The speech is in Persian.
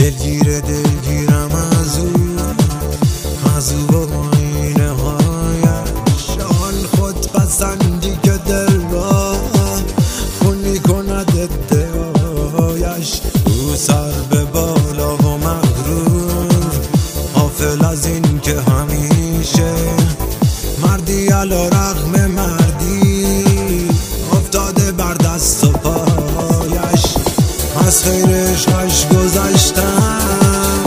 دلگیرم از او با آینه هایش، آن خود پسندی که دل را خون میکند ادعایش. او سر به بالا و مغرور، غافل از این که همیشه مردی علی رغم مردی افتاده بر دست و پایش. از خیرش گذشتم